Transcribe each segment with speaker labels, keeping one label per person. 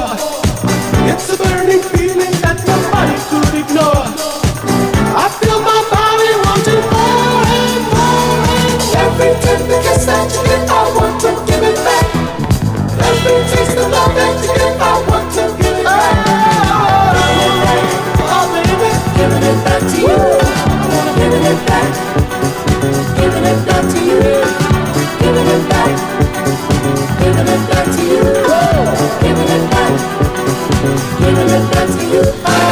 Speaker 1: more. It's a burning feeling that nobody could ignore. I feel my body wanting more and more. And every tender kiss that you get, I want to give it back. Every taste of love that you get, I want to give it back. Oh baby, giving it back to you. Giving it back. Giving it back to you. Giving it back. Giving it back to you. Giving it back. Giving it back to you.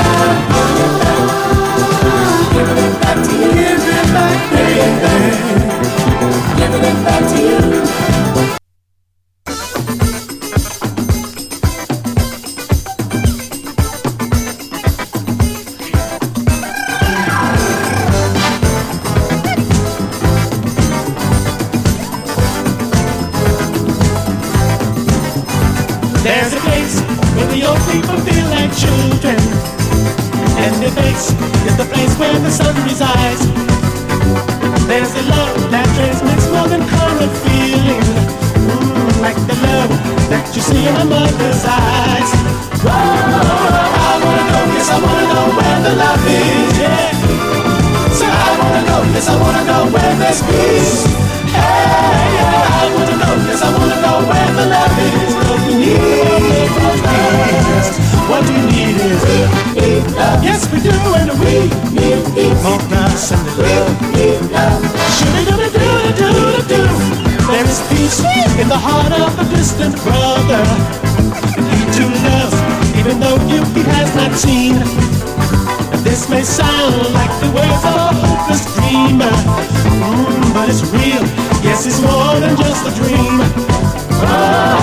Speaker 1: Giving it back to you. Give it back, baby. Giving it back to you. There's a place where the old people feel like children, and the place is the place where the sun resides. There's a love that transmits more than current feeling, like the love that you see in a mother's eyes. Whoa, I wanna know, yes I wanna know where the love is, yeah. So I wanna know, yes I wanna know where there's peace. Hey, yeah, I wanna know, yes I wanna know where the love is. What we need is, what we need is love. Yes we do, and we need more peace and love. Shoo-dee-doo-doo-doo-doo-doo. There is peace in the heart of a distant brother. He too loves, even though he has not seen. This may sound like the words of a hopeless dreamer, but it's real. Yes, it's more than just a dream. Oh,